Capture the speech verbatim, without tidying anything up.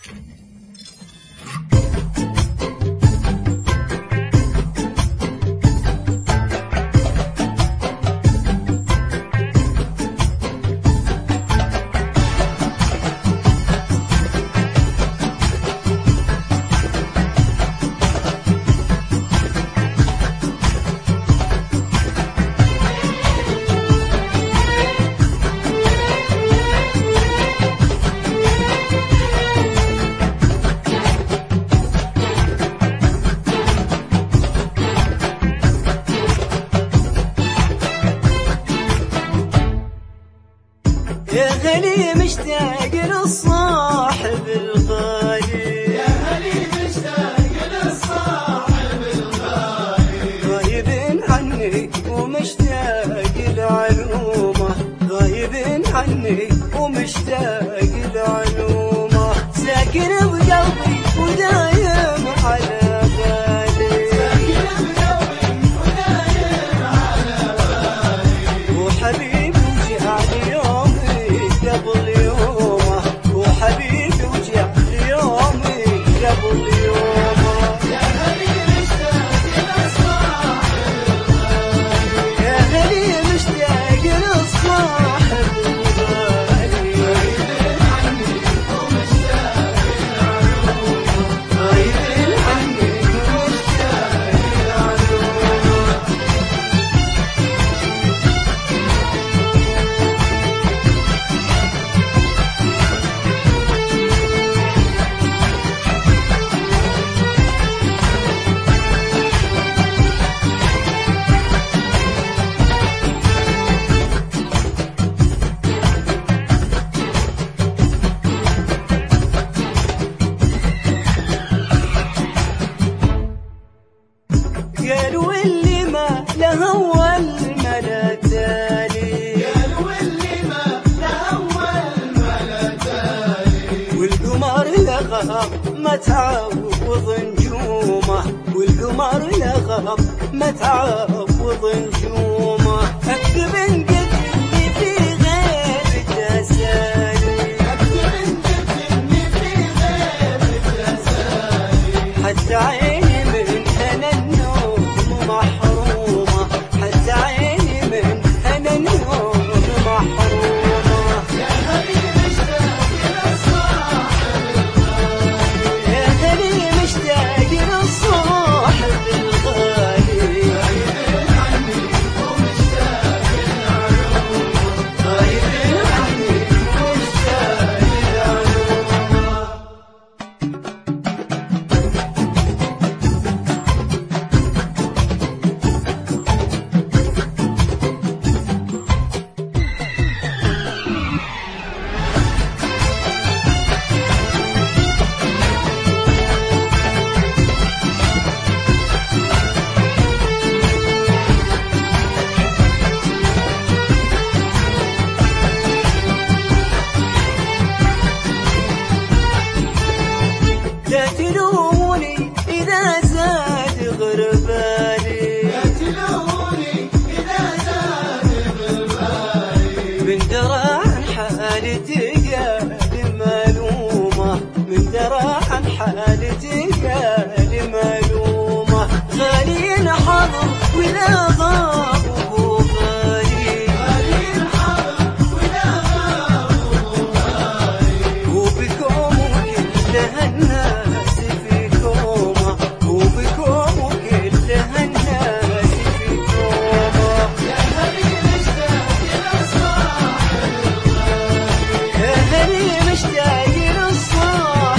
يا غالي مشتاق للصاحب الغالي، يا غالي مشتاق للصاحب الغالي، غايب عني ومشتاق لعلومه، غايب عني ومشتاق لعلومه، ساكن بقلبي ودايم على بالي، ساكن بقلبي ودايم على بالي، وحبيبي وجعل يومي قبل يومه، وحبيبي وجعل يومي قبل يومه. يا غالي مشتاق للصاحب الغالي، يا غالي مشتاق للصاحب الغالي، غايب عني ومشتاق لعلومه، غايب عني ومشتاق لعلومه. قالوا اللي ما له أول ملا تالي، قالوا اللي ما له أول ملا تالي، والقمر لغى ما تعوض نجومه، والقمر لغى ما تعوض نجومه. اكتب انقد اللي في غير تسالي، أكتب انت إني في غير تسالي، حتى عيني من هنا النوم محرومه، حتى عيني من هنا النوم محرومه. يا غالي مشتاق للصاحب الغالي، يا غالي مشتاق للصاحب الغالي، غايب عني ومشتاق لعلومه، غايب عني ومشتاق لعلومه. لا تلوموني إذا زاد غربالي، لا تلوموني إذا زاد غربالي، من درى عن حالتي قال ملومة، من درى عن حالتي قال ملومة. غالي حضر ولا غاب وهو غالي، غالي الحضر ولا غاب وهو غالي، وبكم كلها الناس في كومة، وبكم كلها الناس في كومة. يا غالي مشتاق للصاحب الغالي، يا غالي مشتاق للصاحب